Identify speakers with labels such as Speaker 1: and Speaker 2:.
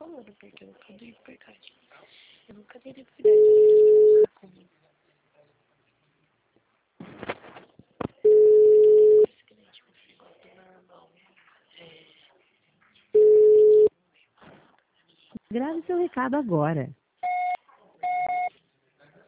Speaker 1: falando, porque eu nunca dei liberdade. Eu nunca dei liberdade pra ele.
Speaker 2: Grave seu recado agora.